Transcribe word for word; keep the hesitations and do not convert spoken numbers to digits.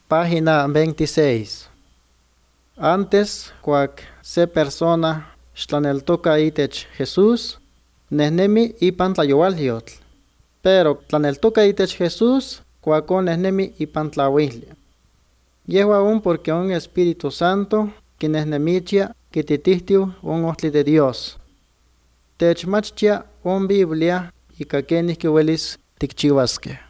Página veintiséis. Antes, cuac se persona xtlaneltoca itech Jesús, nehnemi ipan tlayoualhiotl. Pero tlaneltoca itech Jesús, cuacon nehnemi ipan tlauihli. Yehua un porque un Espíritu Santo, quinehnemichia, quititihtiu un ohtli de Dios. Techmachtia un Biblia, y caquenis que huelis tikchihuasque.